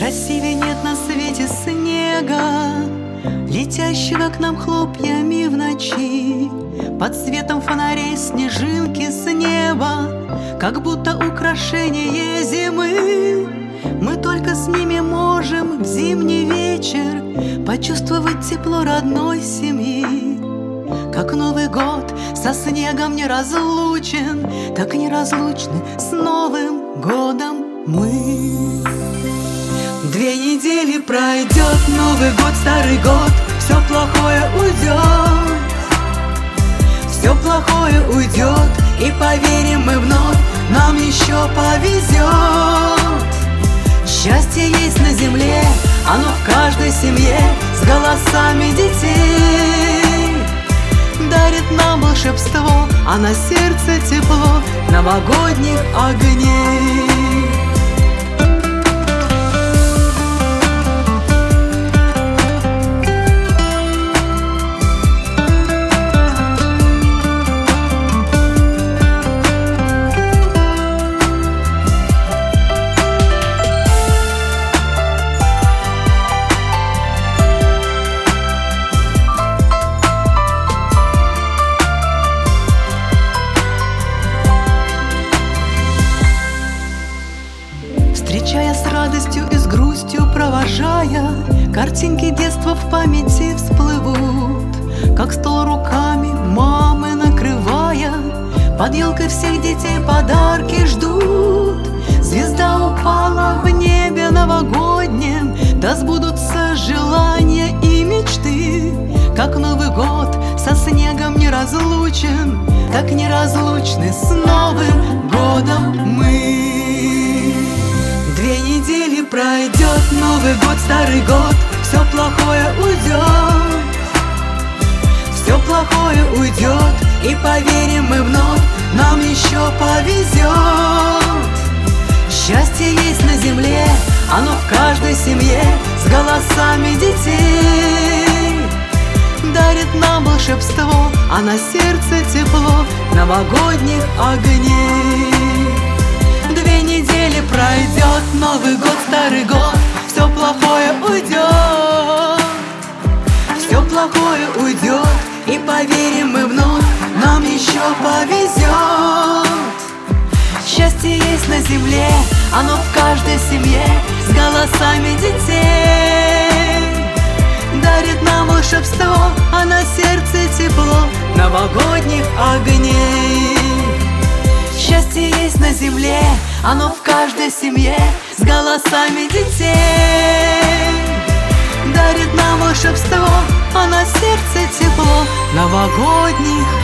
Красивее нет на свете снега, летящего к нам хлопьями в ночи. Под светом фонарей снежинки с неба, как будто украшение зимы. Мы только с ними можем в зимний вечер почувствовать тепло родной семьи. Как Новый год со снегом не разлучен, так неразлучны с Новым годом мы. 2 недели пройдет, Новый год, Старый год, все плохое уйдет, все плохое уйдет, и поверим мы вновь, нам еще повезет. Счастье есть на земле, оно в каждой семье, с голосами детей. Дарит нам волшебство, а на сердце тепло новогодних огней. Встречая с радостью и с грустью провожая, картинки детства в памяти всплывут, как стол руками мамы накрывая, под елкой всех детей подарки ждут. Звезда упала в небе новогоднем, да сбудутся желания и мечты. Как Новый год со снегом не разлучен, так неразлучны с Новым годом мы. 2 недели пройдет, Новый год, Старый год, все плохое уйдет, все плохое уйдет, и поверим мы вновь, нам еще повезет. Счастье есть на земле, оно в каждой семье, с голосами детей. Дарит нам волшебство, а на сердце тепло новогодних огней. 2 недели пройдет, Новый год, Старый год, все плохое уйдет, все плохое уйдет, и поверим мы вновь, нам еще повезет. Счастье есть на земле, оно в каждой семье, с голосами детей. Дарит нам волшебство, а на сердце тепло новогодних огней. Счастье есть на земле, оно в каждой семье, с голосами детей. Дарит нам волшебство, а на сердце тепло новогодних